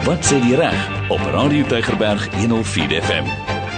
Wat sê die reg op Radio Tygerberg 104 FM.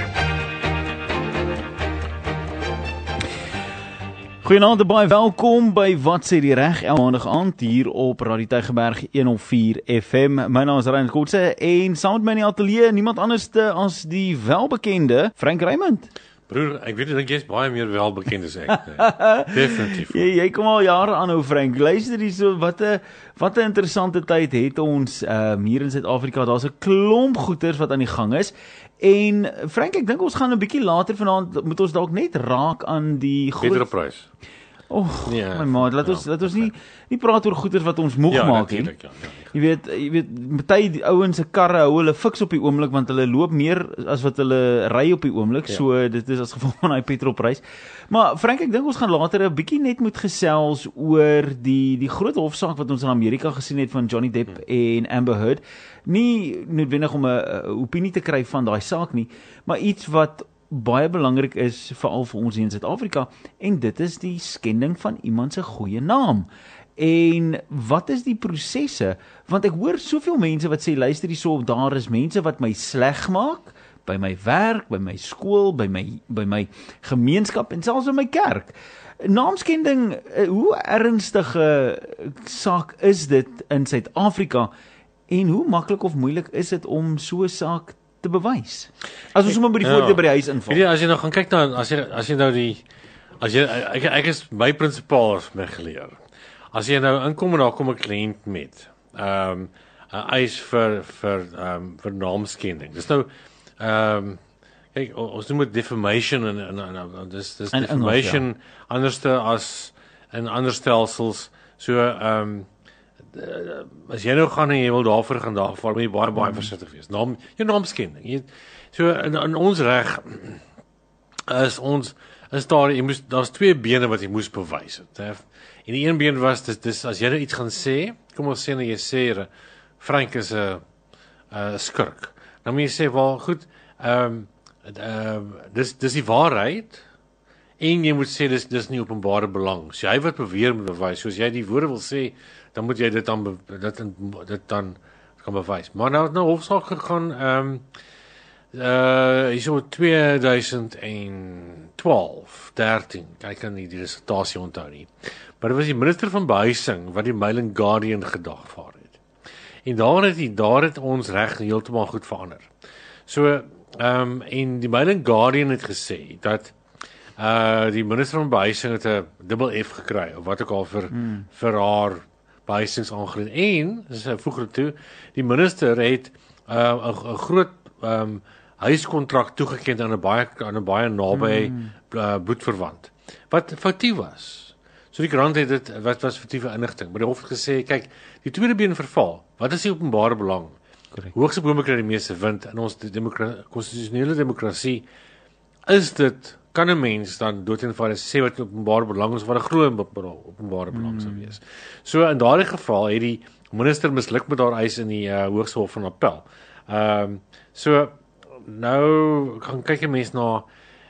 Goeienaand en baie welkom by Wat sê die reg, elke maandag aand hier op Radio Tygerberg 104 FM. My naam is Ryan Kotse en saam met my in die ateljee niemand anders as die welbekende Frank Raymond. Broer, ek weet dat jy is baie meer welbekend as ek. Definitief. Jy kom al jare aan ou Frank. Luister hierso, wat 'n interessante tyd het ons hier in Suid-Afrika. Daar's 'n klomp goeters wat aan die gang is. En Frank, ek dink ons gaan 'n bietjie later vanaand moet ons dalk net raak aan die Petrolprys. Nee, my maat, laat ons nie praat oor goeders wat ons moeg maak nie. Ja. Jy weet, party die ouens se karre hou hulle fiks op die oomblik want hulle loop meer as wat hulle ry op die oomblik. Ja. So dit is as gevolg van daai petrolprys. Maar Frank, ek dink ons gaan later 'n bietjie net moet gesels oor die groot hofsaak wat ons in Amerika gesien het van Johnny Depp en Amber Heard. Nie noodwendig om 'n opinie te kry van daai saak nie, maar iets wat baie belangrik is veral vir ons hier in Suid-Afrika, en dit is die skending van iemand se goeie naam. En wat is die prosesse? Want ek hoor soveel mense wat sê, luister hierso, daar is mense wat my sleg maak by my werk, by my skool, by my gemeenskap en selfs by my kerk. Naamskending, hoe ernstige saak is dit in Suid-Afrika en hoe maklik of moeilik is dit om so 'n saak te bewys? As ons sommer by die voordeur by die huis inval. Weet jy, as jy nou gaan kyk na as jy nou ek is my prinsipaal het my geleer. As jy nou inkom en daar kom 'n kliënt met 'n eis vir naamskending. Dis nou kyk, ons noem dit defamation en dis defamation anderste as in ander stelsels. So as jy nou gaan en jy wil daarvoor gaan daarvoor, moet jy baie versigtig wees. Jou naamskending. So in ons reg daar's twee bene wat jy moes bewys het. En die een been was dis as jy nou iets gaan sê, kom ons sê nou jy sê Frank is 'n skurk. Dan moet jy sê, wel goed, dis die waarheid. En jy moet sê dis nie openbare belang. So jy wat beweer moet bewys, soos jy die woorde wil sê, dan moet jy dit dan kan bewys. Maar nou het hofsaak gegaan hierso 2012, 13. Ek kan nie die resultasie onthou nie. Maar dit was die minister van behuising wat die Mail and Guardian gedagvaar het. En daar het ons reg heeltemal goed verander. So en die Mail and Guardian het gesê dat die minister van behuising het 'n dubbel F gekry of wat ook al vir haar behuisingsaangeleentheid. En sy voeg dit toe, die minister het 'n groot huiskontrak toegeken aan 'n baie naby bloedverwant wat foutief was. So die koerant het dit wat was foutiewe inligting, maar die hof het gesê, kyk, die tweede been verval. Wat is die openbare belang? Hoogste bome kry die meeste wind in ons konstitusionele demokrasie. Is dit kan 'n mens dan dood eenvoudig sê wat openbare belang is of wat 'n groot openbare belang sou wees. So in daardie geval het die minister misluk met haar eis in die Hoogste Hof van Appel. So nou gaan kyk 'n mens na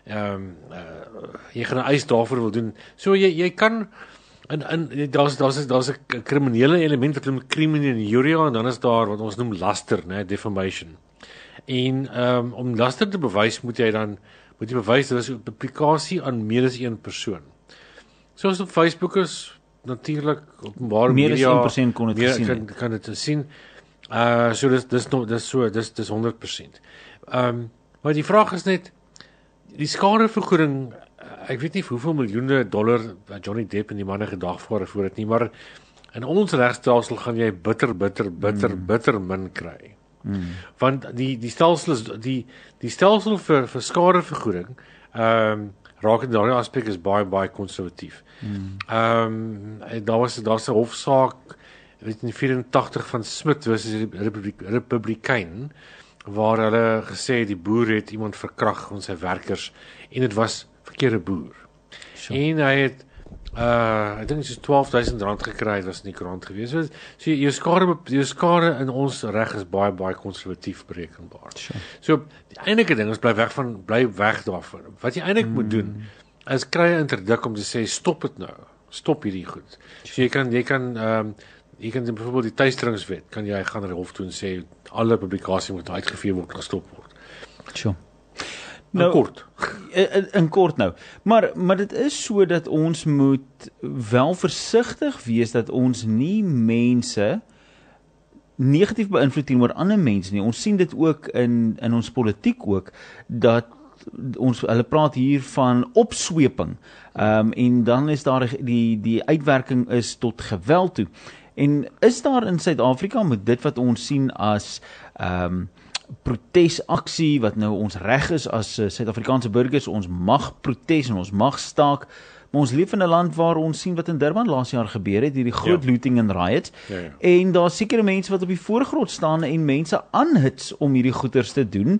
jy gaan 'n eis daarvoor wil doen. So jy kan daar's 'n kriminele element wat noem criminal injuria en dan is daar wat ons noem laster, né, defamation. En om laster te bewys moet jy bewys dat dit 'n publikasie aan meer as een persoon. Soos op Facebook is natuurlik openbare media. Meer as een persoon kon dit gesien. Kan dit sien. So dis 100%. Maar die vraag is net die skadevergoeding. Ek weet nie hoeveel miljoene dollar Johnny Depp en die manne gedagvaar voor dit nie, maar in ons regstelsel gaan jy bitter min kry. Want die stelsel is die stelsel vir skadevergoeding raak in daardie aspek is baie konservatief. Daar's 'n hofsaak weet in 84 van Smith versus die Republikein waar hulle gesê die boer het iemand verkragt van sy werkers en dit was verkeerde boer. Sure. En hy het ek dink dit is R12,000 gekry, was in die koerant gewees. So jou skade in ons reg is baie konservatief berekenbaar. Sure. So die enige ding is bly weg daarvan. Wat jy eintlik moet doen is kry 'n interdik om te sê stop dit nou. Stop hierdie goed. So jy kan jy kan byvoorbeeld die tuisteringswet, kan jy gaan na die hof toe en sê alle publikasie moet uitgevee word, gestop word. Sure. Nou, kort. In kort nou. Maar dit is so dat ons moet wel versigtig wees dat ons nie mense negatief beïnvloed teenoor ander mense nie. Ons sien dit ook in ons politiek ook, dat hulle praat hier van opsweping, en dan is daar die uitwerking is tot geweld toe. En is daar in Suid-Afrika met dit wat ons sien as protesaksie, wat nou ons reg is as Suid-Afrikaanse burgers, ons mag protes en ons mag staak, maar ons leef in 'n land waar ons sien wat in Durban laas jaar gebeur het, hierdie groot looting en riots, en daar sekere mense wat op die voorgrond staan en mense aanhits om hierdie goeders te doen,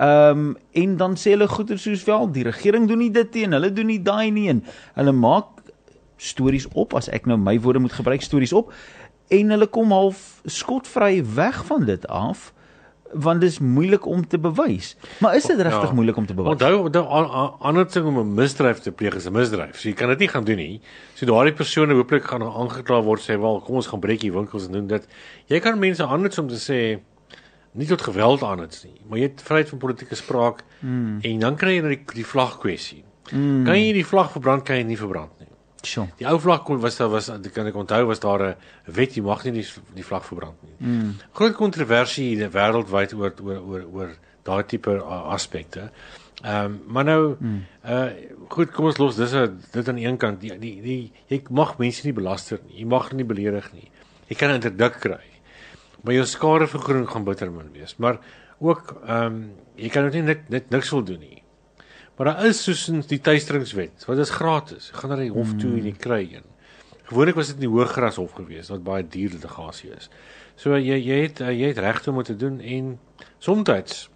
en dan sê hulle goeders soos wel, die regering doen nie dit nie, en hulle doen nie daai nie, en hulle maak stories op, as ek nou my woorde moet gebruik, stories op, en hulle kom half skotvry weg van dit af, want dit is moeilik om te bewys. Maar is dit regtig moeilik om te bewys? Onthou, ander ding om 'n misdryf te pleeg is 'n misdryf. So jy kan dit nie gaan doen nie. So daardie persone hooplik gaan aangekla word, sê wel, kom ons gaan breek die winkels en doen dit. Jy kan mense aanhits om te sê nie tot geweld aanhits nie, maar jy het vryheid van politieke spraak, en dan kry jy die vlagkwessie. Kan jy die vlag verbrand, kan jy nie verbrand nie. Sure. Die ou vlag kan ek onthou, was daar 'n wet, jy mag nie die vlag verbrand nie. Groot kontroversie wêreldwyd oor daai tipe aspekte. Maar nou, goed, kom ons los dit aan een kant. Jy mag mense nie belaster nie, jy mag nie beledig nie. Jy kan 'n interdik kry, maar jou skadevergoeding gaan bitter min wees. Maar ook, jy kan ook nie net niks wil doen nie. Maar daar is soos die tuisteringswet, wat is gratis. Jy gaan na die hof toe en jy kry een. Gewoonlik was dit in die Hooggeregshof gewees, wat baie duur litigasie is. So jy het reg om dit te doen, en soms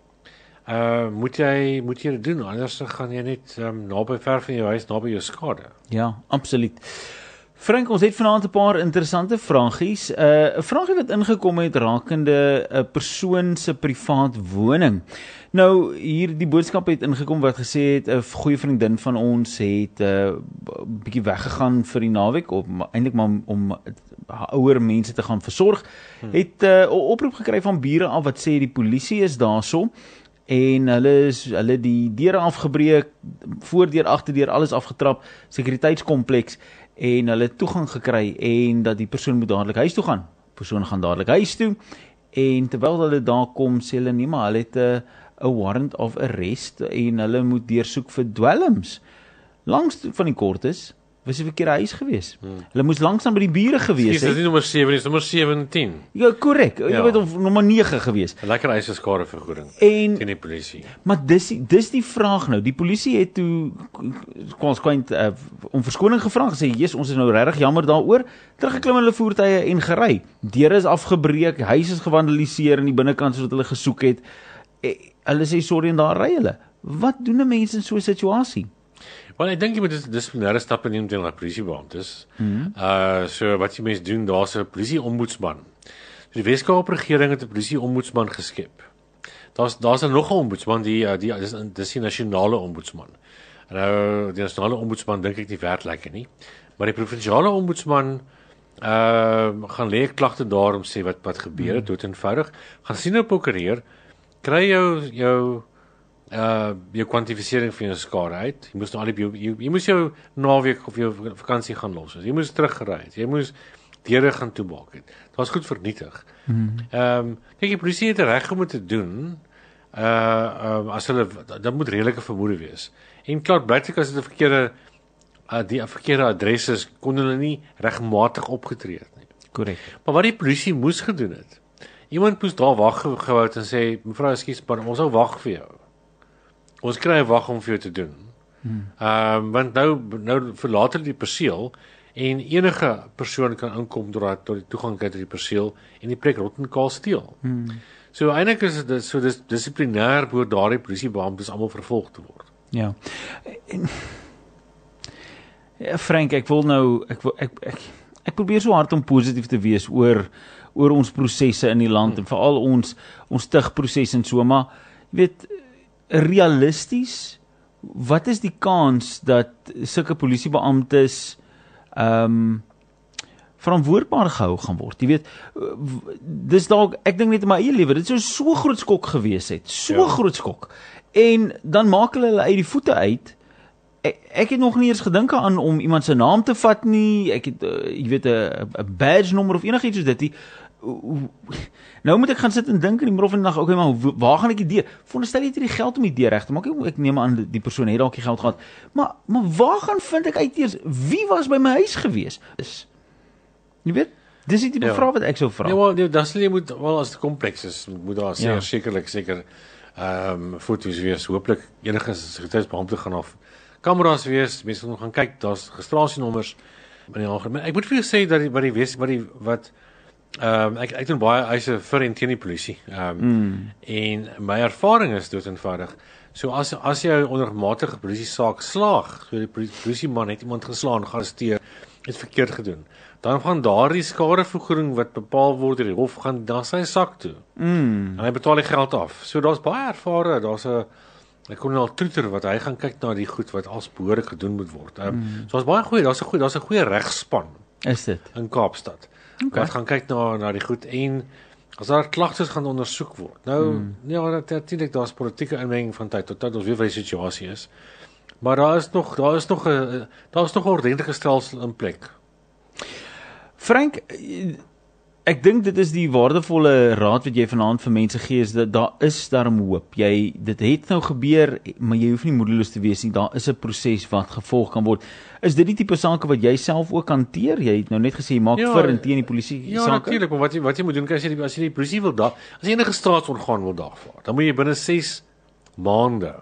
moet jy dit doen, anders gaan jy net naby ver van jou huis, naby jou skade. Ja, absoluut. Frank, ons het vanaand 'n paar interessante vragies. 'n Vragie wat ingekom het rakende 'n persoon se privaat woning. Nou, hier die boodskap het ingekom wat gesê het 'n goeie vriendin van ons het 'n bietjie weggegaan vir die naweek, eintlik maar om ouer mense te gaan versorg. Het 'n oproep gekry van bure af wat sê die polisie is daarso. En hulle die deure afgebreek, voordeur, agterdeur, alles afgetrap, sekuriteitskompleks, en hulle toegang gekry, en dat die persoon moet dadelik huis toe gaan. Die persoon gaan dadelik huis toe, en terwyl hulle daar kom, sê hulle nie, maar hulle het 'n warrant of arrest, en hulle moet deursoek vir dwelms. Langs van die kort is, was die verkeerde huis gewees. Hulle moes langsaan by die bure gewees het. Dis nie nommer 7, dis nommer 17. Ja, korrek. Jy weet, of nommer 9 gewees. 'n Lekker eise skadevergoeding teen die polisie. Maar dis die vraag nou. Die polisie het toe konsekwent om verskoning gevra, gesê, "Jesus, ons is nou regtig jammer daaroor." Teruggeklim in hulle voertuie en gery. Deure is afgebreek, huis is gewandeliseer in die binnekant sodat hulle gesoek het. Hulle sê sorry en daar ry hulle. Wat doen 'n mens in so 'n situasie? Wel, ek dink jy moet dissiplinêre stappe neem teen die polisiebeamptes. So wat jy mens doen, daar's 'n polisie-ombudsman. So die Weskaap regering het 'n polisie-ombudsman geskep. Daar's nog 'n ombudsman, dis die nasionale ombudsman. En nou die nasionale ombudsman dink ek nie werk lekker nie, maar die provinsiale ombudsman gaan lê klagte daar om sê wat gebeur het, dood eenvoudig. Gaan sien op prokureur, kry jou kwantifisering van jou skade uit. Jy moes jou naweek of jou vakansie gaan los. Jy moes teruggery het. Jy moes deure gaan toemaak het. Dit was goed vernietig. Kyk, die polisie het reg om dit te doen. As hulle, dat moet redelike vermoede wees. En klaar, blyklik as dit 'n verkeerde adres is, kon hulle nie regmatig opgetree het nie. Korrek. Maar wat die polisie moes gedoen het, iemand moes daar wag gehou het en sê, "Mevrou, ekskuus, maar ons sou wag vir jou. Ons kry 'n wag om vir jou te doen." Want nou verlaat hulle die perseel, en enige persoon kan inkom tot die toegang kry tot die perseel en die plek rot en kaal steel. So eintlik is dit so dissiplinêr behoort daardie polisiebeamptes almal vervolg te word. Ja. Frank, ek probeer so hard om positief te wees oor ons prosesse in die land en veral ons tigproses en so, maar jy weet, realisties, wat is die kans dat sulke polisiebeamptes verantwoordbaar gehou gaan word. Jy weet, dis dalk, ek dink net in my eie lewe, dit sou so groot skok gewees het, groot skok. En dan maak hulle uit die voete uit. Ek het nog nie eens gedink aan om iemand se naam te vat nie. Ek het, jy weet, 'n badge nommer of enigiets soos dit nie. Nou moet ek gaan sit en dink in die middel van die dag, okay, maar waar gaan ek die deur? Veronderstel jy het die geld om die deur reg te maak. Ek neem aan die persoon het dalk die geld gehad. Maar waar gaan vind ek uit eers wie was by my huis gewees? Jy weet, dis die tipe vraag wat ek sou vra. Ja, dan sal jy moet, wel as dit kompleks is, moet daar seker foto's wees, hooplik enige sekuriteitsbeampte gaan af kameras wees, mense moet gaan kyk, daar's registrasienommers in die algemeen. Ek moet vir jou sê dat ek doen baie eise vir en teen die polisie. En my ervaring is dood eenvoudig. So as jy 'n ondermatige polisie saak slaag, so die polisieman het iemand geslaan, gearresteer, het verkeerd gedoen, dan gaan daardie skadevergoeding wat bepaal word deur die hof gaan na sy sak toe. En hy betaal die geld af. So daar's baie ervare, daar's 'n kolonel Troeter wat hy gaan kyk na die goed wat as behoorlik gedoen moet word. So daar's baie goeie, daar's 'n goeie regspan. Is dit in Kaapstad. Wat gaan kyk na die goed en as daar klagtes gaan ondersoek word. Nou, ja, natuurlik daar's politieke inmenging van tyd tot tyd, ons weet wat die situasie is. Maar daar is nog 'n ordentlike stelsel in plek. Frank, ek dink dit is die waardevolle raad wat jy vanaand vir mense gee, is dat daar is daarom hoop. Dit het nou gebeur, maar jy hoef nie moedeloos te wees nie. Daar is 'n proses wat gevolg kan word. Is dit die tipe sake wat jy self ook hanteer? Jy het nou net gesê jy maak vir en teen die polisie ja, sake. Ja, natuurlik, maar wat jy moet doen, as jy die polisie wil as jy enige staatsorgaan wil dagvaar, dan moet jy binne 6 maande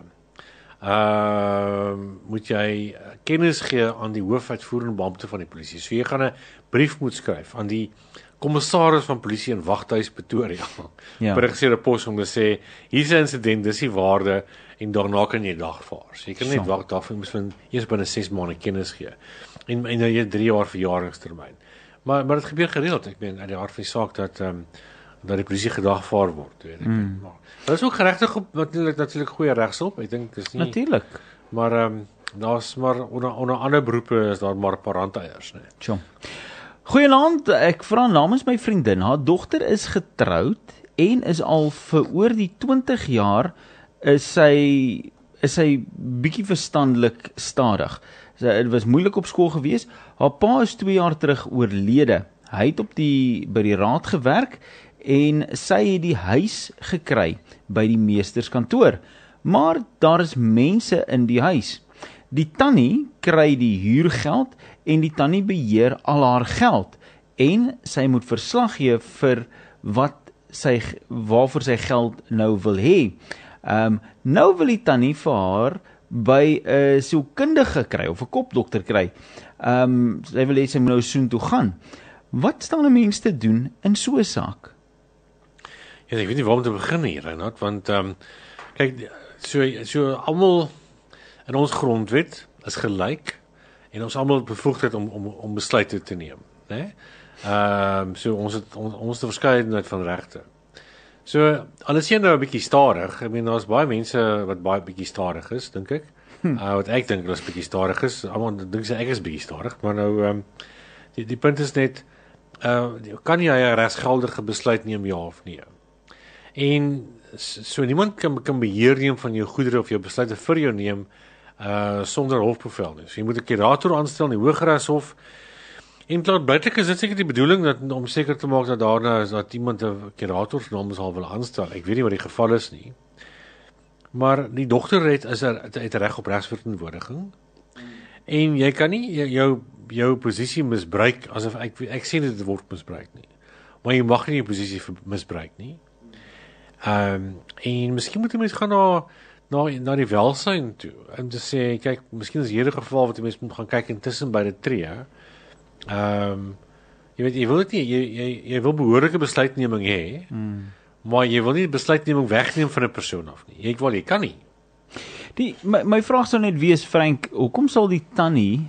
moet jy kennis gee aan die hoofuitvoerende beampte van die polisie. So jy gaan 'n brief moet skryf aan die kommissaris van polisie in Waghuis Pretoria. Per pos om te sê, hier's 'n insident, dis die waarde en daarna kan jy dagvaar. So jy kan net wag daarvoor, jy moet eers binne 6 maande kennis gee. En jy 3 jaar verjaringstermyn. Maar dit gebeur gereeld. Ek meen uit die hart van die saak dat die polisie gedagvaar word, weet ek. Maar dit is ook geregtig op natuurlik goeie regshulp. Ek dink dis nie natuurlik. Maar daar's maar onder ander beroepe is daar maar 'n paar randeiers, né. Tjom. Goeienaand, ek vra namens my vriendin. Haar dogter is getroud en is al vir oor die 20 jaar is sy bietjie verstandelik stadig. Dit was moeilik op skool gewees. Haar pa is 2 jaar terug oorlede. Hy het by die raad gewerk en sy het die huis gekry by die meesterskantoor. Maar daar is mense in die huis. Die tannie kry die huurgeld en die tannie beheer al haar geld en sy moet verslag gee vir waarvoor sy geld nou wil hê. Nou wil die tannie vir haar by 'n sielkundige kry of 'n kopdokter kry. Sy wil hê sy moet nou soontoe gaan. Wat staan 'n mens te doen in so 'n saak? Ja, ek weet nie waar om te begin hier, Reinhard, want kyk, so almal in ons grondwet is gelyk en ons almal bevoegdheid om besluite te neem, né? So ons het 'n verskeidenheid van regte. So alles hier nou 'n bietjie stadig. Ek meen daar's baie mense wat baie bietjie stadig is, dink ek. Wat ek dink hulle is bietjie stadig is. Almal dink sy ek is bietjie stadig, maar nou die punt is net kan jy 'n regsgeldige besluit neem ja of nee? En so niemand kan beheer neem van jou goedere of jou besluite vir jou neem sonder hofbevel nie. So jy moet 'n kurator aanstel in die Hooggeregshof. En klaarblijklik is dit seker die bedoeling om seker te maak dat daarna is dat iemand 'n kurator se naam sal wil aanstel. Ek weet nie wat die geval is nie. Maar die dogter het reg op regsverteenwoordiging. En jy kan nie jou posisie misbruik asof ek sê dit word misbruik nie. Maar jy mag nie jou posisie misbruik nie. En miskien moet jy mens gaan na die welsyn toe om te sê kyk, miskien is hierdie geval wat jy mens moet gaan kyk intussen by dit tree. Jy weet jy wil dit nie jy wil behoorlike besluitneming hê. Maar jy wil nie die besluitneming wegneem van 'n persoon af nie. Jy kan nie. My vraag sou net wees, Frank, hoekom sal die tannie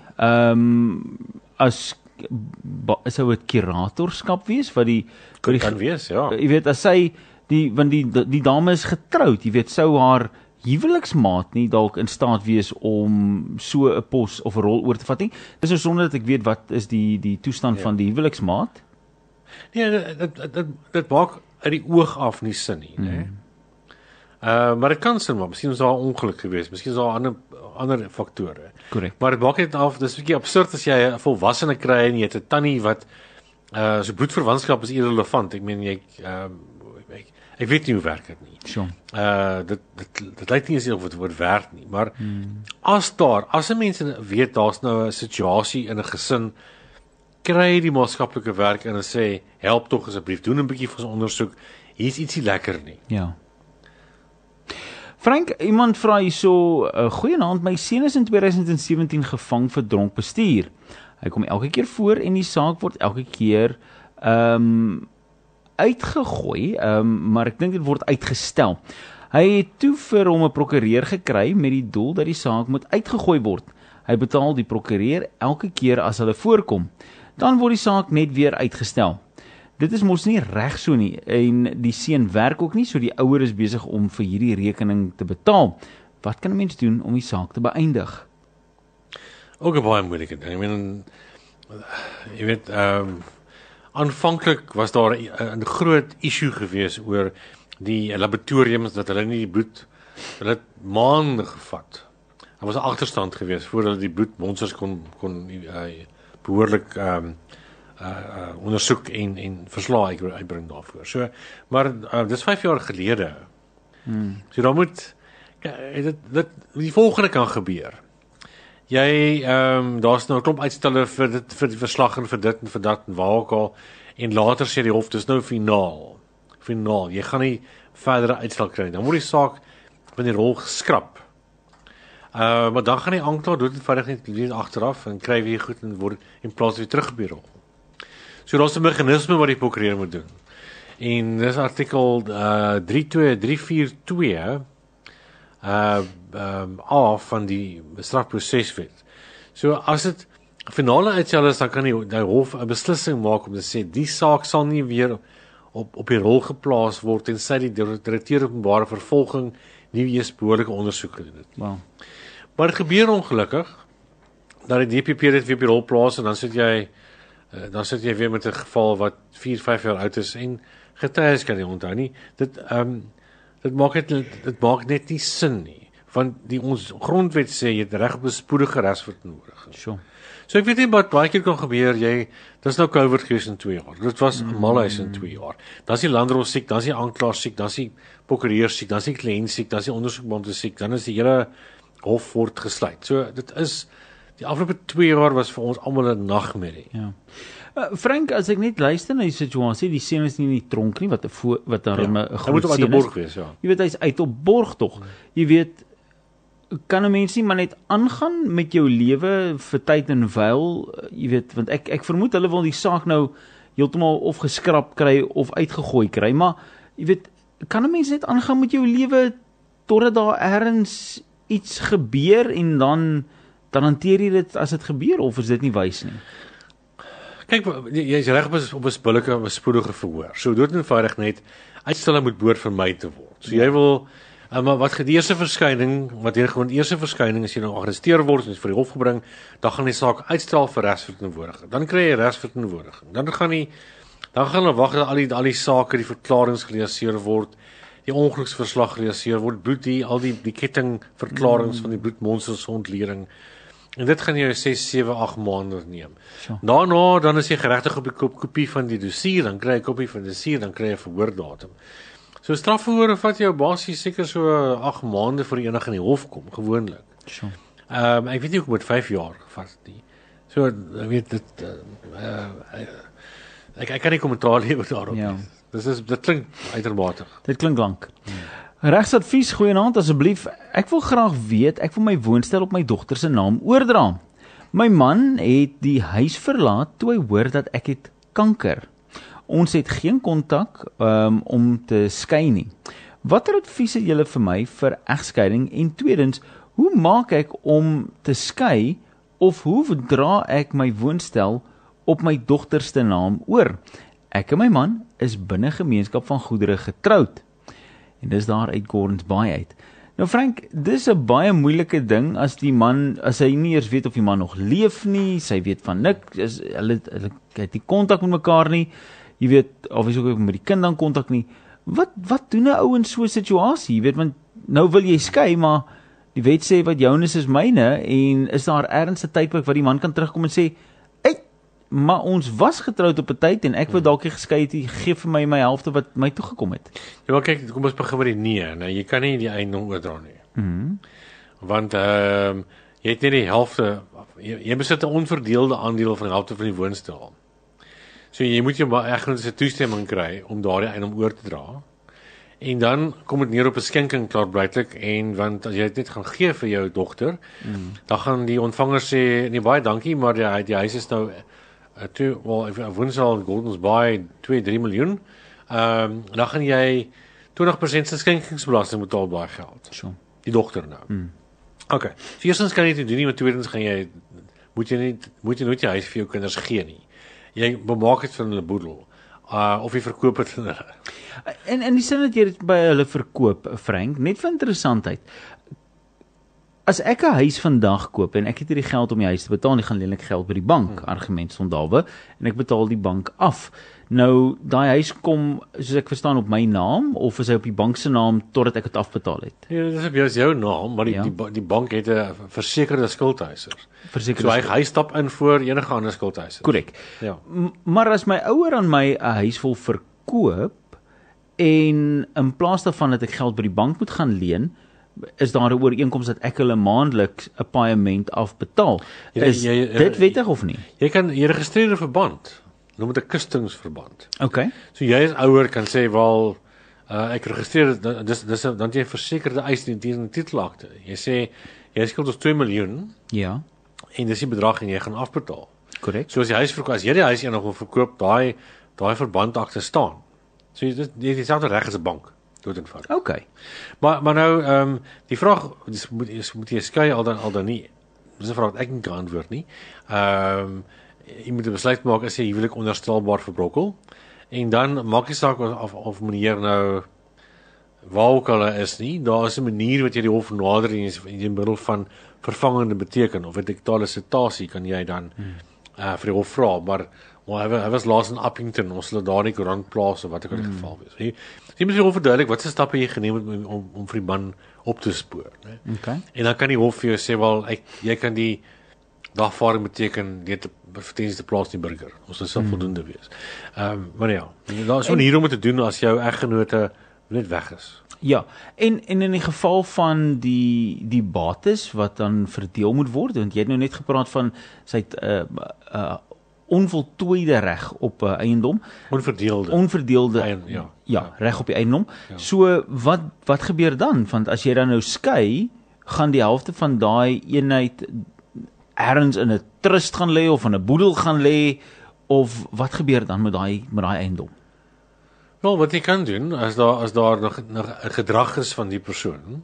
sou dit kuratorskap wees wat kan wees, ja. Jy weet as sy want die dame is getroud, jy weet sou haar huweliksmaat nie dalk in staat wees om so 'n pos of 'n rol oor te vat nie. Dis nou sonder dat ek weet wat is die toestand van die huweliksmaat. Nee, dit maak uit die oog af nie sin nie, né? Maar dit kan sin maak. Miskien is daar 'n ongeluk geweest, miskien is daar ander faktore. Korrek. Maar dit maak net af, dis 'n bietjie absurd as jy 'n volwassene kry en jy het 'n tannie wat so bloedverwantskap is irrelevant. Ek meen ek weet nie hoe werk dit nie. Sure. Dit lyk nie eens of dit werk nie, maar as 'n mens weet daar's nou 'n situasie in 'n gesin, kry die maatskaplike werk en sê help tog asseblief, doen 'n bietjie van ons ondersoek. Hier's ietsie lekker nie. Ja. Frank, iemand vra hierso, goeienaand, my seun is in 2017 gevang vir dronk bestuur. Hy kom elke keer voor en die saak word elke keer uitgegooi, maar ek dink dit word uitgestel. Hy het toe vir hom 'n prokureur gekry met die doel dat die saak moet uitgegooi word. Hy betaal die prokureur elke keer as hulle voorkom. Dan word die saak net weer uitgestel. Dit is mos nie reg so nie en die seun werk ook nie, so die ouer is besig om vir hierdie rekening te betaal. Wat kan 'n mens doen om die saak te beëindig? Ook 'n baie moeilike ding. Ek meen, jy weet, aanvanklik was daar 'n groot issue gewees oor die laboratoriums dat hulle nie die bloed, hulle het maande gevat. Daar was 'n agterstand gewees voor hulle die bloedmonsters kon behoorlik ondersoek en verslae uitbring daarvoor. So, maar dis 5 jaar gelede. So dan moet die volgende kan gebeur. Jy daar's nou 'n klomp uitstelle vir die verslag en vir dit en vir dat en waar ook al, en later sê die hof dis nou finaal. Jy gaan nie verdere uitstel kry nie. Dan word die saak van die rol geskrap. Maar dan gaan die aanklaer doodeenvoudig net weer agteraf en kry weer goed en word in plaas weer teruggebeur. So daar's 'n meganisme wat die prokureur moet doen. En dis artikel 342 A van die strafproseswet. So as dit finale uitstel is, dan kan die hof 'n beslissing maak om te sê die saak sal nie weer op die rol geplaas word tensy die direkteur openbare vervolging nie weer behoorlike ondersoek gedoen het. Wow. Maar dit gebeur ongelukkig dat die DPP dit weer op die rol plaas en dan sit jy weer met 'n geval wat 4-5 jaar oud is en getuies kan nie onthou nie. Dit maak net nie sin nie. Want ons grondwet sê jy het reg op 'n spoedige regsverteenwoordiging. Sure. So ek weet nie wat baie keer kan gebeur, dis nou COVID gewees in 2 jaar. Dit was 'n malhuis in 2 jaar. Dan is die landdroshof siek, dan is die aanklaer siek, dan is die prokureur siek, dan is die kliënt siek, dan is die ondersoekbeampte siek, dan is die hele hof word gesluit. So dit is die afgelope 2 jaar was vir ons almal 'n nagmerrie. Ja. Frank, as ek net luister na die situasie, die seun is nie in die tronk nie, wat daarom 'n Hy moet op uit die borg wees, ja. Jy weet hy's uit op borg tog. Jy weet, kan 'n mens nie maar net aangaan met jou lewe vir tyd en wyl, jy weet, want ek vermoed hulle wil die saak nou heeltemal of geskrap kry of uitgegooi kry, maar jy weet, kan 'n mens net aangaan met jou lewe totdat daar ergens iets gebeur en dan hanteer jy dit as dit gebeur, of is dit nie wys nie? Kyk, jy is reg op 'n spoedige verhoor. So doodeenvoudig net uitstelle moet behoort vermy te word. So jy wil maar wat die eerste verskyning, eerste verskyning as jy nou gearresteer word en vir die hof gebring, dan gaan die saak uitstel vir regsverteenwoordiging. Dan kry jy regsverteenwoordiging. Dan gaan hulle wag dat al die sake, die verklaringe geleaseer word, die ongeluksverslag geleaseer word, al die ketting verklaringe van die bloedmonsters ontlering. En dit gaan jou 6, 7, 8 maande neem. Sure. Daarna dan is jy geregtig op die kopie van die dossier, dan kry jy 'n kopie van die dossier, dan kry jy 'n verhoordatum. So strafverhoor vat jou basies seker so 8 maande voor die enig in die hof kom, gewoonlik. Sure. Ek weet nie hoe met 5 jaar gevat nie. So ek weet dit ek kan nie kommentaar lewer daarop nie. Ja. Dit klink uitermate. Dit klink lank. Regsadvies, goeienaand asseblief. Ek wil graag weet, ek wil my woonstel op my dogter se naam oordra. My man het die huis verlaat toe hy hoor dat ek het kanker. Ons het geen kontak om te skei nie. Watter advies het julle vir my vir egskeiding? En tweedens, hoe maak ek om te skei of hoe dra ek my woonstel op my dogter se naam oor? Ek en my man is binne gemeenskap van goedere getroud. En dis daar uit Gordons Bay uit. Nou Frank, dis 'n baie moeilike ding as die man, as hy nie eers weet of die man nog leef nie, sy weet van niks, hulle het nie kontak met mekaar nie, jy weet, of hy ook met die kind dan kontak nie. Wat doen 'n ou in so 'n situasie? Jy weet, want nou wil jy skei, maar die wet sê wat joune is myne, en is daar ergens 'n tydperk wat die man kan terugkom en sê, maar ons was getroud op 'n tyd en ek wou dalk geskei het, gee vir my helfte wat my toegekom het. Ja, maar kyk, kom ons begin met die nee. Nou, jy kan nie die eiendom oordra nie. Want jy het net die helfte, jy besit 'n onverdeelde aandeel van die helfte van die woonstel. So jy moet jou eggenoot se toestemming kry om daardie eiendom oor te dra. En dan kom dit neer op 'n skenking klaarblyklik, en want as jy dit net gaan gee vir jou dogter, dan gaan die ontvanger sê, nee, baie dankie, maar die huis is nou woonstel in Gordons Bay 2-3 miljoen. Dan gaan jy 20% se skenkingsbelasting betaal op daai geld. So. Die dogter nou. Okay. So eerstens kan jy dit doen nie, maar tweedens moet jy nooit jou huis vir jou kinders gee nie. Jy bemaak dit van hulle boedel. Of jy verkoop dit aan hulle. En die sin dat jy dit by hulle verkoop, Frank, net vir interessantheid. As ek 'n huis vandag koop en ek het hierdie geld om die huis te betaal, en ek gaan leen ek geld by die bank, argument sondawe, en ek betaal die bank af. Nou, daai huis kom, soos ek verstaan, op my naam, of is hy op die bank se naam totdat ek dit afbetaal het? Ja, dit is op jou naam, maar die bank het 'n versekerde skuldheiser. So hy stap in voor enige ander skuldheiser. Korrek. Ja. Maar as my ouer aan my 'n huis wil verkoop, en in plaas daarvan dat ek geld by die bank moet gaan leen, is daar 'n ooreenkoms dat ek hulle maandeliks 'n paaiement afbetaal. Is dit wettig of nie? Jy registreer 'n verband, noem dit 'n kustingsverband. Okay. So jy as ouer kan sê, wel, ek registreer dis dan jy 'n versekerde eis in die titelakte. Jy sê jy skuld ons 2 miljoen. Ja. En dis die bedrag en jy gaan afbetaal. Korrek. So as jy die huis eendag wil verkoop, daai verbandakte staan. So jy het dieselfde reg as 'n bank. Dood eenvoudig. Okay. Maar nou, die vraag, moet jy skei al dan nie? Dis 'n vraag wat ek nie kan antwoord nie. Jy moet 'n besluit maak as jy huwelik onderstelbaar verbrokkel. En dan maak jy saak of meneer nou waar ook al is nie. Daar is 'n manier wat jy die hof nader in die middel van vervangende beteken, of 'n digitale sitasie kan jy dan vir die hof vra, maar hy was laas in Appington, ons sal daar nie koerant plaas of wat ook al die geval wees. Jy moet die hof verduidelik wat se stappe jy geneem het om vir die man op te spoor, né? Okay. En dan kan die hof vir jou sê, wel, jy kan die dagvaarding beteken dit verdiens te plaas die burger. Ons sal voldoende wees. Maar ja, daar is 'n manier om dit te doen as jou eggenote net weg is. Ja, en in die geval van die bates wat dan verdeel moet word, want jy het nou net gepraat van sy het onvoltooide reg op eiendom. Onverdeelde reg op die eiendom. Ja. So wat gebeur dan? Want as jy dan nou skei, gaan die helfte van daai eenheid ergens in 'n trust gaan lê of in 'n boedel gaan lê, of wat gebeur dan met daai eiendom? Wel, wat jy kan doen, as daar nog 'n gedrag is van die persoon,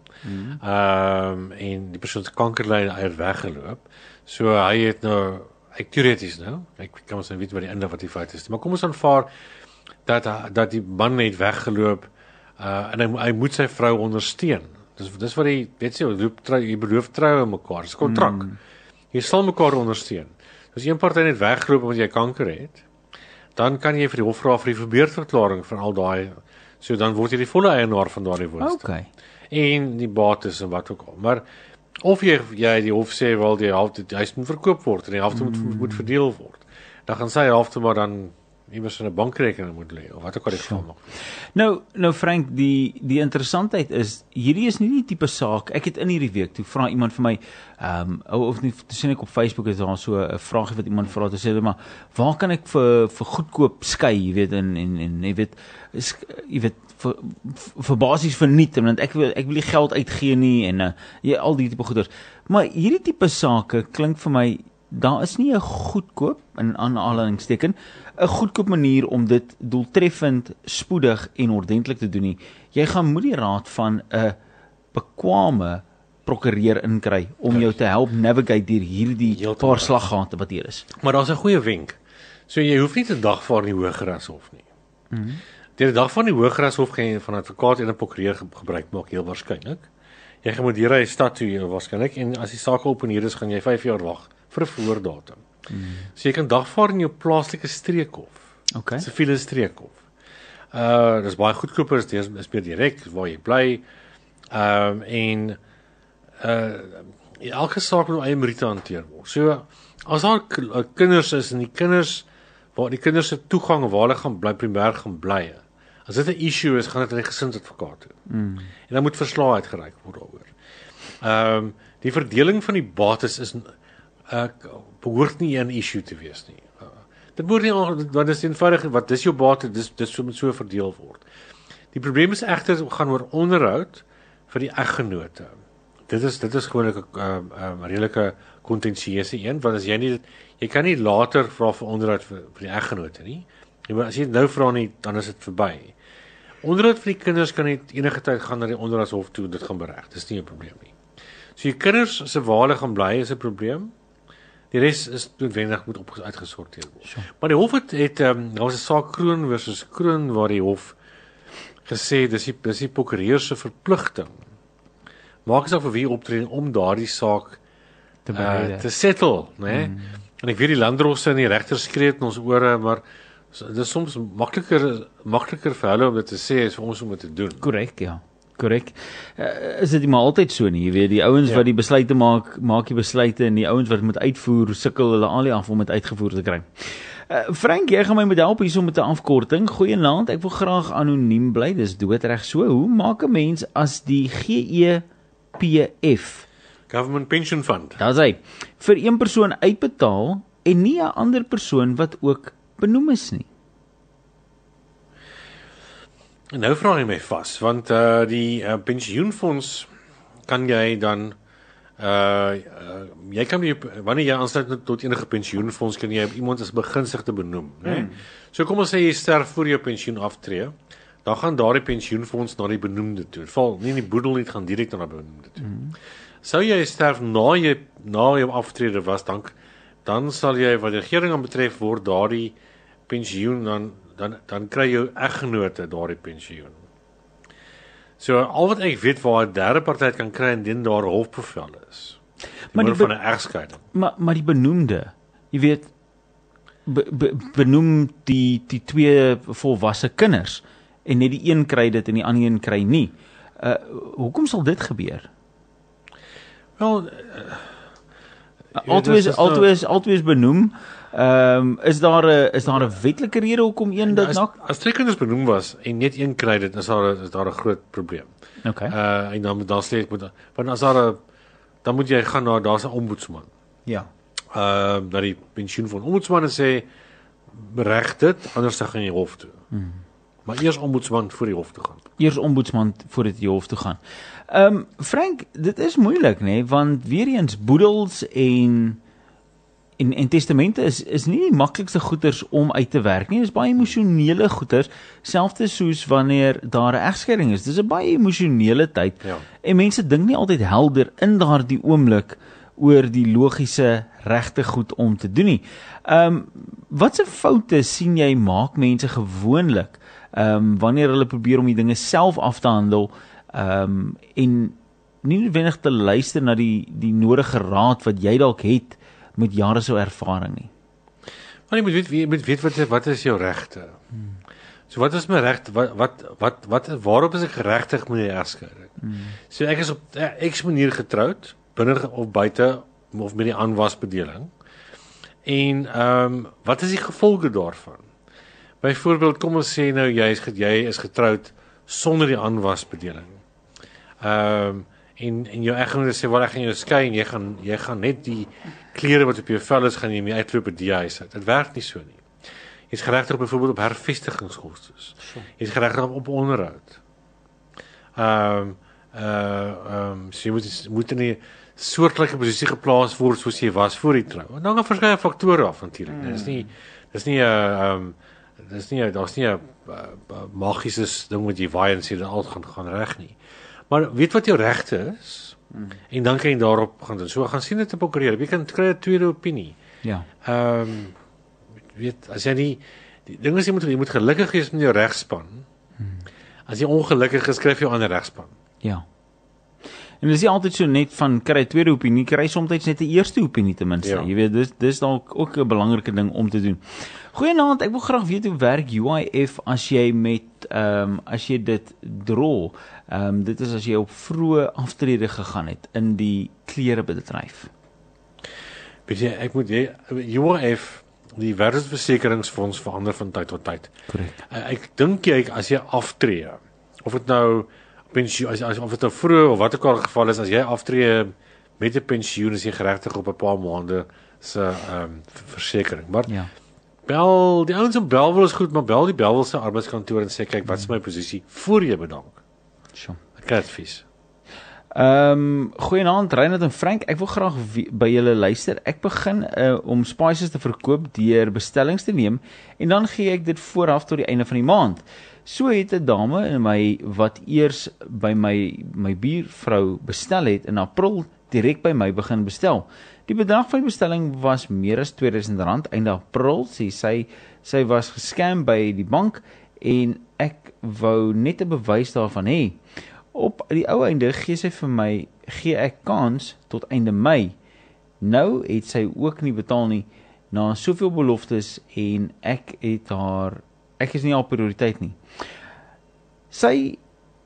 en die persoon se kankerlyne het weggeloop, so hy het nou, teoreties nou, ek kan ons nou weet wat die inhoud wat die feit is, maar kom ons aanvaar dat die man het weggeloop, en hy moet sy vrou ondersteun. Dis wat jy weet sê, jy beloof trou aan mekaar, dis 'n kontrak. Jy sal mekaar ondersteun. As een party net weggeloop omdat jy kanker het, dan kan jy vir die hof vra vir die verbeurtverklaring van al daai, so dan word jy die volle eienaar van daardie woonstel. Okay. En die bates en wat ook al. Maar of jy die hof sê, wel, die huis moet verkoop word en die helfte moet verdeel word, dan gaan sy helfte maar dan iewers in 'n bankrekening moet lê, of wat ook al die geval nog. Nou Frank, die interessantheid is, hierdie is nie die tipe saak, ek het in hierdie week, toe vra iemand vir my, of nie, toe sien ek op Facebook, is daar so 'n vraagie wat iemand vra, toe sê hulle, maar, waar kan ek vir goedkoop skei, jy weet, en jy weet, vir basies verniet, want ek wil die geld uitgee nie, en al die tipe goeders, maar hierdie tipe sake klink vir my, daar is nie 'n goedkoop, in aanhalingsteken, 'n goedkoop manier om dit doeltreffend, spoedig en ordentlik te doen nie. Jy gaan moet die raad van 'n bekwame prokureur inkry om jou te help navigate deur hierdie paar slaggate wat hier is. Maar daar's 'n goeie wenk. So jy hoef nie te dagvaar in die Hooggeregshof nie. Deur die dag van die Hooggeregshof gaan jy van advokaat en 'n prokureur gebruik maak, heel waarskynlik. Jy gaan moet hier hy stad toe waarskynlik en as die saak geopeneer is, gaan jy 5 jaar wag vir 'n voordatum. So jy kan dagvaar in jou plaaslike streekhof. Okay. Siviele streekhof. Dis baie goedkoper, dis meer direk waar jy bly. Elke saak moet eie meriete hanteer word. So as daar kinders is en die kinders se toegang waar hulle gaan bly, primêr gaan bly. As dit 'n issue is, gaan dit na die gesinsadvokaat toe. En dan moet verslae uitgereik word daaroor. Die verdeling van die bates is behoort nie 'n issue te wees nie. Dit behoort nie, want dit is eenvoudig, wat dis jou bate, dis moet so verdeel word. Die probleem is egter gaan oor onderhoud vir die eggenote. Dit is gewoonlik 'n redelike kontensieuse een, want as jy kan nie later vra vir onderhoud vir die eggenote nie. As jy nou vra nie, dan is dit verby. Onderhoud vir die kinders kan net enige tyd gaan na die onderhoudshof toe, dit gaan bereg. Dis nie 'n probleem nie. So jy kinders se waar hulle gaan bly is 'n probleem. Die res is noodwendig moet uitgesorteer word. Sure. Maar die hof het daar was 'n saak Kroon versus Kroon waar die hof gesê dis die prokureur se verpligting. Maak as vir wie optree om daardie saak te settle, né? En ek weet die landdroste en die regters skree in ons ore, maar dit is soms makliker vir hulle om dit te sê as vir ons om dit te doen. Korrek, ja. Korrek. Is dit nie maar altyd so nie, jy weet, die ouens wat die besluite maak die besluite en die ouens wat moet uitvoer, sukkel hulle al die af om dit uitgevoer te kry. Frank, jy gaan my met help hierso met 'n afkorting. Goeienaand, ek wil graag anoniem bly, dis doodreg so. Hoe maak 'n mens as die GEPF, Government Pension Fund, daar's hy, vir een persoon uitbetaal en nie 'n ander persoon wat ook benoem is nie? En nou vra jy my vas, want die pensioenfonds kan jy dan jy kan wanneer jy aansluit tot enige pensioenfonds kan jy iemand as begunstigde benoem, né? So kom ons sê jy sterf voor jou pensioen aftree, dan gaan daardie pensioenfonds na die benoemde toe. Dit val nie in die boedel nie, gaan direk na die benoemde toe. Sou jy sterf na jou aftrede was, dan sal jy wat die regering aan betref word daardie pensioen dan kry jou eggenote daardie pensioen. So al wat ek weet waar 'n derde party kan kry indien daar hofbevel is. Maar van 'n egskeiding. Maar die benoemde, jy weet benoem die twee volwasse kinders en net die een kry dit en die ander een kry nie. Hoekom sal dit gebeur? Wel, altyd benoem. Is daar 'n wetlike rede hoekom een dit nak? As twee kinders benoem was en net een kry dit, is daar 'n groot probleem. Okay. En dan sê ek want as dan moet jy gaan na daar's 'n ombudsman. Ja. Dat die pensioen van ombudsman sê bereg dit, anders gaan jy hof toe. Maar eers ombudsman voor die hof toe gaan. Eers ombudsman voordat jy hof toe gaan. Frank, dit is moeilik, nê, want weer eens boedels en testamente is nie die maklikste goeders om uit te werk nie. Dit is baie emosionele goeders, selfs soos wanneer daar 'n egskeiding is. Dis 'n baie emosionele tyd. Ja. En mense dink nie altyd helder in daardie oomblik oor die logiese regte goed om te doen nie. Watse foute sien jy maak mense gewoonlik wanneer hulle probeer om die dinge self af te handel en nie noodwendig te luister na die nodige raad wat jy dalk het met jare so ervaring nie. Maar jy moet weet wat is jou regte. So wat is my regte? Waarop is ek geregtig met die egskeiding? So ek is op X manier getroud, binne of buite of met die aanwasbedeling. En wat is die gevolge daarvan? Byvoorbeeld, kom ons sê nou jy is getroud sonder die aanwasbedeling. En jou eggenoot sê wel ek gaan jou skei en jy gaan net die klere wat op jou vel is gaan jy mee uitloop by die huis uit. Dit werk nie so nie. Jy is geregtig byvoorbeeld op hervestigingskostes. Jy is geregtig op onderhoud. So jy moet in 'n soortgelyke posisie geplaas word soos jy was voor die trou. En dan gaan verskeie faktore af natuurlik. Daar's nie 'n magiese ding wat jy waai en sê dat alles gaan reg nie. Maar weet wat jou regte is en dan kan jy daarop gaan doen. So gaan sien dit te prokureer. Jy kan kry 'n tweede opinie. Ja. Weet as jy nie die ding is jy moet gelukkig wees met jou regspan. As jy ongelukkig is, skryf jy aan 'n regspan. Ja. En dit is nie altyd so net van kry 'n tweede opinie, kry soms net 'n eerste opinie ten minste. Ja. Jy weet, dis dalk ook 'n belangrike ding om te doen. Goeienaand, ek wil graag weet hoe werk UIF as jy as jy dit draw. Dit is as jy op vroeë aftrede gegaan het in die klerebedryf. Weet jy, UIF, die werksversekeringsfonds verander van tyd tot tyd. Korrek. Ek dink as jy aftree, of dit nou pensioen, of dit nou vroeg of wat ook al geval is, as jy aftree met 'n pensioen, is jy geregtig op 'n paar maande se versekering. Maar Ja. bel die ouens op Bellville is goed, maar bel die Bellville se arbeidskantoor en sê kyk, wat is my posisie voor jy bedank. Sure. Ek kry advies. Goeienaand Reinhard en Frank, ek wil graag by julle luister. Ek begin om spices te verkoop deur bestellings te neem en dan gee ek dit vooraf tot die einde van die maand. So het 'n dame in my wat eers by my buurvrou bestel het in April direk by my begin bestel. Die bedrag van die bestelling was meer as R2000 einde April, sê sy was gescam by die bank en ek wou net 'n bewys daarvan hê. Op die ou einde gee ek kans tot einde Mei. Nou het sy ook nie betaal nie na soveel beloftes en ek is nie haar prioriteit nie. Sy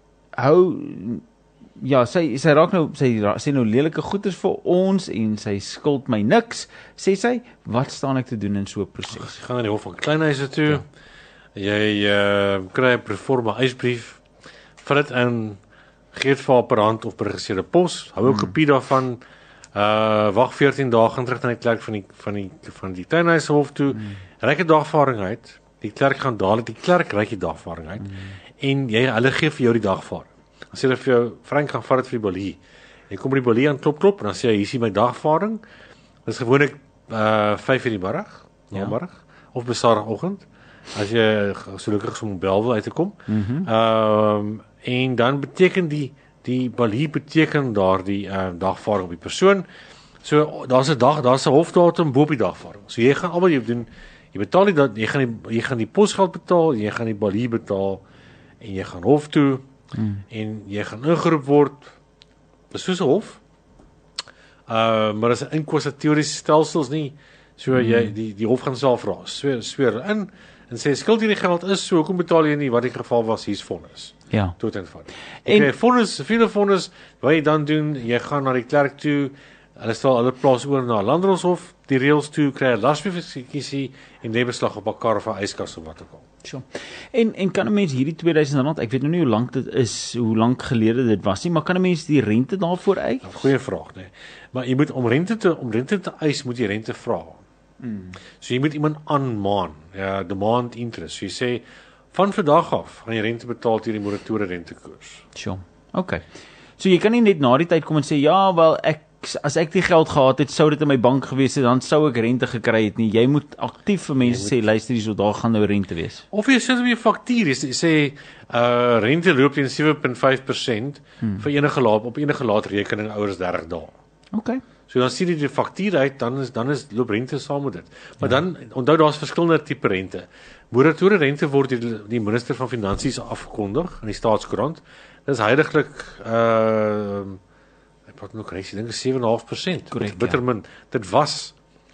raak nou, sy sê nou lelike goeders vir ons en sy skuld my niks, sê sy, wat staan ek te doen in so 'n proses? Jy gaan na die hof van kleinhuise toe, jy kry 'n proforma eisbrief, vul dit in, gee dit vir haar per hand of per geregistreerde pos, hou 'n kopie daarvan, wag 14 dae, gaan terug na die klerk van die tuinhuishof toe, reik 'n dagvaarding uit, die klerk gaan dadelik, die klerk reik die dagvaarding uit, en hulle gee vir jou die dagvaarding. Dan sê hulle vir jou, Frank, gaan vat dit vir die bolie. Jy kom by die bolie aan klop, en dan sê hy, hier is my dagvaarding. Dit is gewoonlik 5 in die middag, namiddag, of besaterdagoggend, as jy so gelukkig is om Bellville uit te kom. En dan beteken die bolie beteken daardie dagvaarding op die persoon. So daar's 'n hofdatum bo op die dagvaarding. So jy gaan almal doen, jy betaal jy gaan die posgeld betaal, jy gaan die bolie betaal en jy gaan hof toe. En jy gaan ingeroep word. Dis soos 'n hof. Maar as 'n inkwisitatoriese stelsel is nie so jy die hof gaan self vra. Sweer in en sê skuld hierdie geld is so, hoekom betaal jy nie wat die geval was, hier's vonnis. Ja. Tot en van. En vonnis, vele vonnis, wat jy dan doen, jy gaan na die klerk toe, hulle plaas oor na Landdroshof, die reëls toe, kry 'n lasbriefeksekusie en neem beslag op 'n kar of 'n yskas of wat ook al. Sure. En kan 'n mens hierdie R2000, ek weet nou nie hoe lank dit is, hoe lank gelede dit was nie, maar kan 'n mens die rente daarvoor uit? Goeie vraag, nee. Maar jy moet om rente te eis, moet jy rente vra. So jy moet iemand aanmaan, demand interest. So jy sê van vandag af gaan jy rente betaal teen die moratoriese rentekoers. Sure. Okay. So jy kan nie net na die tyd kom en sê ja, wel as ek die geld gehad het, sou dit in my bank gewees het, dan sou ek rente gekry het nie. Jy moet aktief vir mense sê, luister hierso, daar gaan nou rente wees. Of jy sit op jou faktuur, jy sê rente loop teen 7.5% vir enige op enige laatrekening ouer as 30 dae. Okay. So dan sien jy die faktuur uit, dan loop rente saam met dit. Maar dan onthou daar's verskillende tipe rente. Moratoriese rente word deur die minister van Finansies afgekondig in die Staatskoerant. Dit is heiliglik wat nog reis, ek dink 7.5%. Korrek, bitter min. Dit was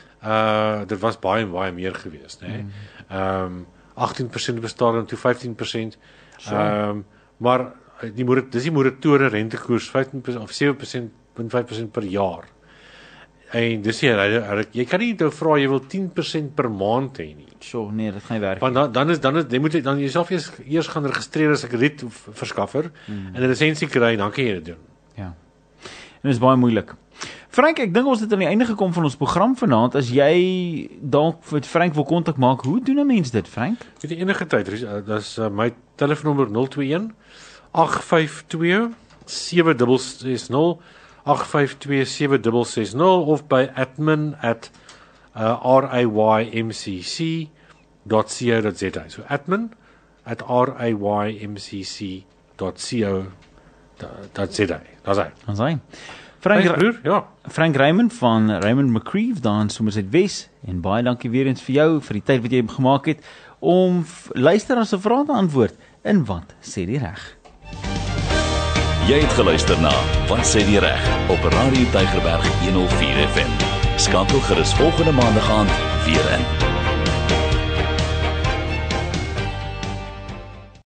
baie meer geweest, né? 18% bestaan toe 15%. Maar dis die moratoriese rentekoers 15% of 7.5% per jaar. En dis jy kan nie nou vra jy wil 10% per maand hê nie. So nee, dit gaan nie werk. Want dan moet jy dan jouself eers gaan registreer as 'n kredietverskaffer en 'n lisensie kry en dan kan jy dit doen. Ja. En dit is baie moeilik. Frank, ek dink ons het aan die einde gekom van ons program vanaand. As jy dalk met Frank wil kontak maak, hoe doen 'n mens dit, Frank? Weet jy enige tyd, dis my telefoonnommer 021 852 7660 8527660 of by admin@raymcc.co.za. So admin@raymcc.co.za. Daar's hy. Frank Raymond van Raymond McCreeve daar in Somerset Wes en baie dankie weer eens vir jou vir die tyd wat jy gemaak het om luisteraars se vrae te antwoord in Wat sê die reg. Jy het geluister na Wat sê die reg op Radio Tygerberg 104 FM. Skakel gerus volgende maandag aand weer in.